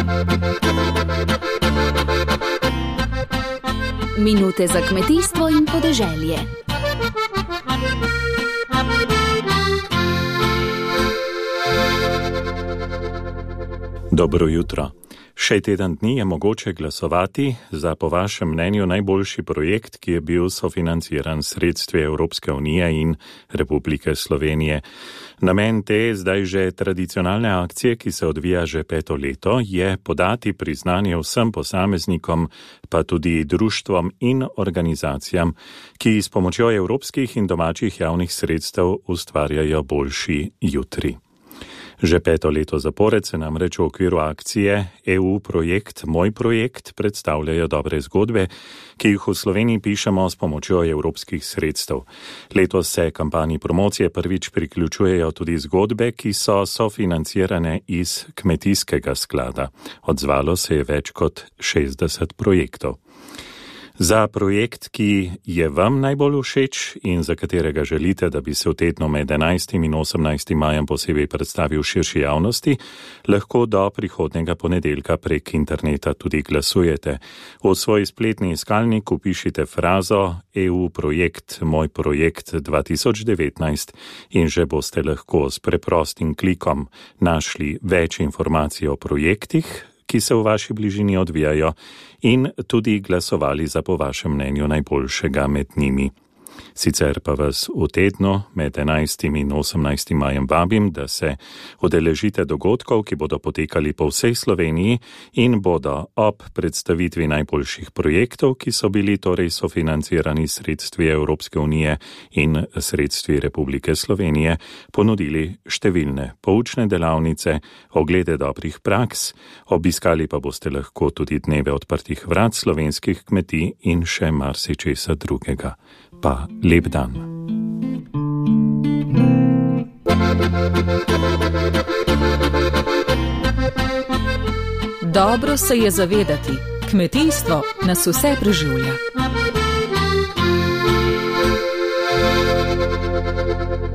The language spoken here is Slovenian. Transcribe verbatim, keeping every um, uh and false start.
Minute za kmetijstvo in podeželje. Dobro jutro. Še teden dni je mogoče glasovati za po vašem mnenju najboljši projekt, ki je bil sofinanciran sredstvi Evropske unije in Republike Slovenije. Namen te zdaj že tradicionalne akcije, ki se odvija že peto leto, je podati priznanje vsem posameznikom, pa tudi društvom in organizacijam, ki s pomočjo evropskih in domačih javnih sredstev ustvarjajo boljši jutri. Že peto leto zapored se namreč v okviru akcije E U projekt Moj projekt predstavljajo dobre zgodbe, ki jih v Sloveniji pišemo s pomočjo evropskih sredstev. Letos se kampanji promocije prvič priključujejo tudi zgodbe, ki so sofinancirane iz kmetijskega sklada. Odzvalo se je več kot šestdeset projektov. Za projekt, ki je vam najbolj všeč in za katerega želite, da bi se v tednu med enajstim in osemnajstim majem posebej predstavil širši javnosti, lahko do prihodnjega ponedeljka prek interneta tudi glasujete. V svoj spletni iskalnik vpišite frazo E U projekt Moj projekt dva tisoč devetnajst in že boste lahko s preprostim klikom našli več informacij o projektih, ki se v vaši bližini odvijajo, in tudi glasovali za po vašem mnenju najboljšega med njimi. Sicer pa vas v tednu med enajstim in osemnajstim majem vabim, da se udeležite dogodkov, ki bodo potekali po vsej Sloveniji in bodo ob predstavitvi najboljših projektov, ki so bili torej sofinancirani sredstvi Evropske unije in sredstvi Republike Slovenije, ponudili številne poučne delavnice, oglede dobrih praks, obiskali pa boste lahko tudi dneve odprtih vrat slovenskih kmetij in še marsičesa drugega. Pa lep dan. Dobro se je zavedati, kmetijstvo nas vse preživlja.